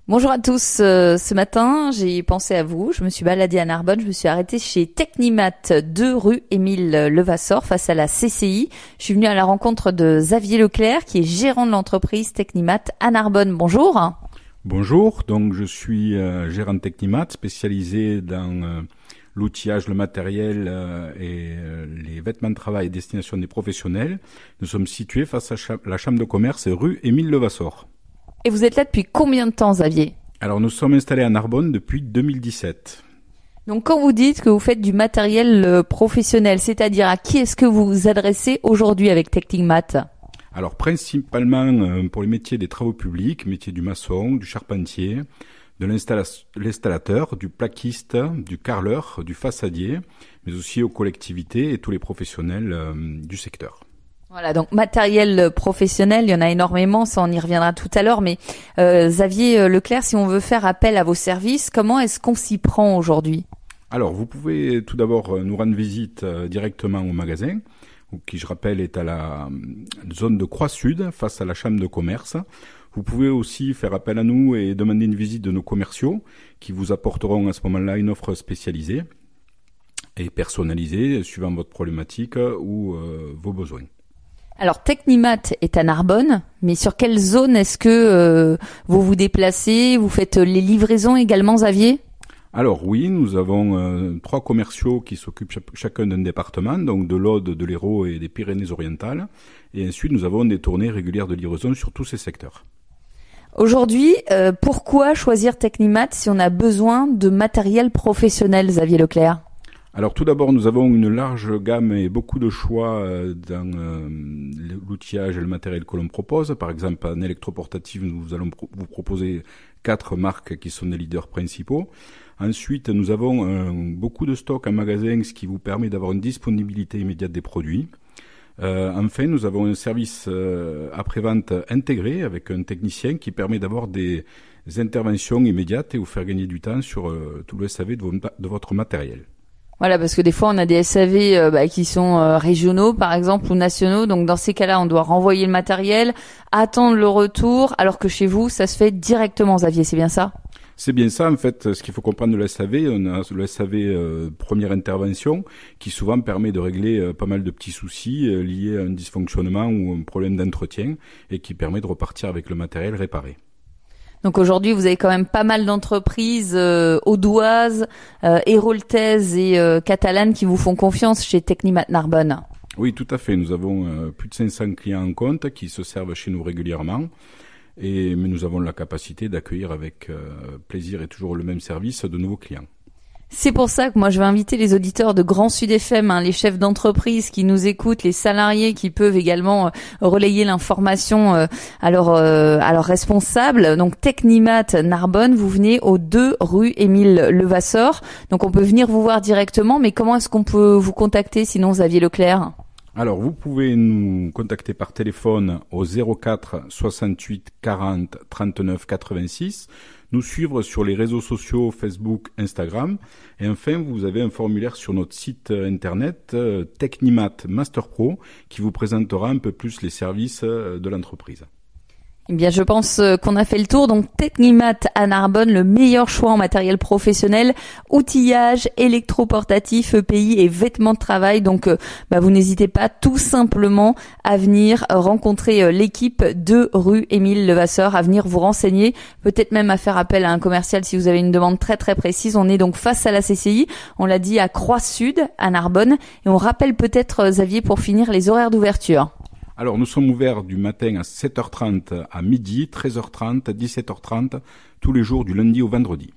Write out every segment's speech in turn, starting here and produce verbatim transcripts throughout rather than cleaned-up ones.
Bonjour à tous. Euh, ce matin, j'ai pensé à vous. Je me suis baladée à Narbonne. Je me suis arrêtée chez Technimat, deux rue Émile Levasseur, face à la C C I. Je suis venue à la rencontre de Xavier Leclerc, qui est gérant de l'entreprise Technimat à Narbonne. Bonjour. Bonjour. Donc, je suis euh, gérant de Technimat, spécialisé dans euh, l'outillage, le matériel euh, et euh, les vêtements de travail à destination des professionnels. Nous sommes situés face à cha- la chambre de commerce rue Émile Levasseur. Et vous êtes là depuis combien de temps, Xavier ? Alors, nous sommes installés à Narbonne depuis deux mille dix-sept. Donc, quand vous dites que vous faites du matériel euh, professionnel, c'est-à-dire à qui est-ce que vous vous adressez aujourd'hui avec Technimat ? Alors, principalement euh, pour les métiers des travaux publics, métiers du maçon, du charpentier, de l'installa- l'installateur, du plaquiste, du carreleur, du façadier, mais aussi aux collectivités et tous les professionnels euh, du secteur. Voilà, donc matériel professionnel, il y en a énormément, ça on y reviendra tout à l'heure, mais euh, Xavier Leclerc, si on veut faire appel à vos services, comment est-ce qu'on s'y prend aujourd'hui ? Alors, vous pouvez tout d'abord nous rendre visite euh, directement au magasin, qui, je rappelle, est à la euh, zone de Croix-Sud, face à la chambre de commerce. Vous pouvez aussi faire appel à nous et demander une visite de nos commerciaux, qui vous apporteront à ce moment-là une offre spécialisée et personnalisée, suivant votre problématique ou euh, vos besoins. Alors Technimat est à Narbonne, mais sur quelle zone est-ce que euh, vous vous déplacez ? Vous faites les livraisons également, Xavier ? Alors oui, nous avons euh, trois commerciaux qui s'occupent ch- chacun d'un département, donc de l'Aude, de l'Hérault et des Pyrénées-Orientales. Et ensuite, nous avons des tournées régulières de livraison sur tous ces secteurs. Aujourd'hui, euh, pourquoi choisir Technimat si on a besoin de matériel professionnel, Xavier Leclerc ? Alors tout d'abord, nous avons une large gamme et beaucoup de choix euh, dans euh, l'outillage et le matériel que l'on propose. Par exemple, en électroportatif, nous allons pro- vous proposer quatre marques qui sont des leaders principaux. Ensuite, nous avons euh, beaucoup de stocks en magasin, ce qui vous permet d'avoir une disponibilité immédiate des produits. Euh, enfin, nous avons un service euh, après-vente intégré avec un technicien qui permet d'avoir des interventions immédiates et vous faire gagner du temps sur euh, tout le S A V de, vos, de votre matériel. Voilà, parce que des fois on a des S A V euh, bah, qui sont euh, régionaux par exemple ou nationaux, donc dans ces cas-là on doit renvoyer le matériel, attendre le retour, alors que chez vous ça se fait directement, Xavier, c'est bien ça ? C'est bien ça, en fait, ce qu'il faut comprendre de l'E S A V. On a le S A V euh, première intervention qui souvent permet de régler euh, pas mal de petits soucis euh, liés à un dysfonctionnement ou un problème d'entretien et qui permet de repartir avec le matériel réparé. Donc aujourd'hui, vous avez quand même pas mal d'entreprises euh, audoises, euh, héraultaises et euh, catalanes qui vous font confiance chez Technimat Narbonne. Oui, tout à fait. Nous avons euh, plus de cinq cents clients en compte qui se servent chez nous régulièrement. Et, mais nous avons la capacité d'accueillir avec euh, plaisir et toujours le même service de nouveaux clients. C'est pour ça que moi je vais inviter les auditeurs de Grand Sud F M, hein, les chefs d'entreprise qui nous écoutent, les salariés qui peuvent également euh, relayer l'information euh, à leurs euh, à leurs responsables. Donc Technimat Narbonne, vous venez aux deux rue Émile Levasseur. Donc on peut venir vous voir directement, mais comment est-ce qu'on peut vous contacter sinon, Xavier Leclerc ? Alors, vous pouvez nous contacter par téléphone au zéro quatre soixante-huit quarante trente-neuf quatre-vingt-six, nous suivre sur les réseaux sociaux Facebook, Instagram, et enfin, vous avez un formulaire sur notre site internet euh, Technimat Master Pro qui vous présentera un peu plus les services euh, de l'entreprise. Eh bien, je pense qu'on a fait le tour. Donc, Technimat à Narbonne, le meilleur choix en matériel professionnel, outillage, électroportatif, E P I et vêtements de travail. Donc, euh, bah, vous n'hésitez pas tout simplement à venir rencontrer euh, l'équipe de rue Émile Levasseur, à venir vous renseigner, peut-être même à faire appel à un commercial si vous avez une demande très très précise. On est donc face à la C C I, on l'a dit, à Croix-Sud, à Narbonne. Et on rappelle peut-être, Xavier, pour finir, les horaires d'ouverture. Alors, nous sommes ouverts du matin à sept heures trente à midi, treize heures trente, dix-sept heures trente, tous les jours du lundi au vendredi.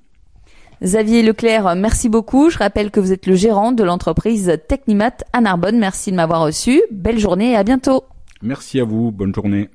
Xavier Leclerc, merci beaucoup. Je rappelle que vous êtes le gérant de l'entreprise Technimat à Narbonne. Merci de m'avoir reçu. Belle journée et à bientôt. Merci à vous. Bonne journée.